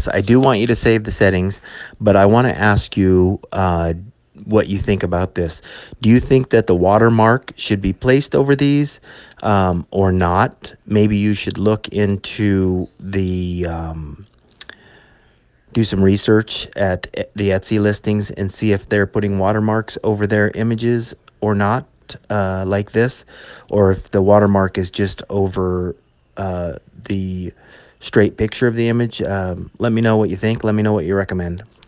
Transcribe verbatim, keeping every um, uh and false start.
else. I do want you to save the settings, but I want to ask you uh, what you think about this. Do you think that the watermark should be placed over these um, or not? Maybe you should look into the um, do some research at e- the Etsy listings and see if they're putting watermarks over their images or not, uh, like this, or if the watermark is just over uh, the straight picture of the image. Um, let me know what you think. Let me know what you recommend.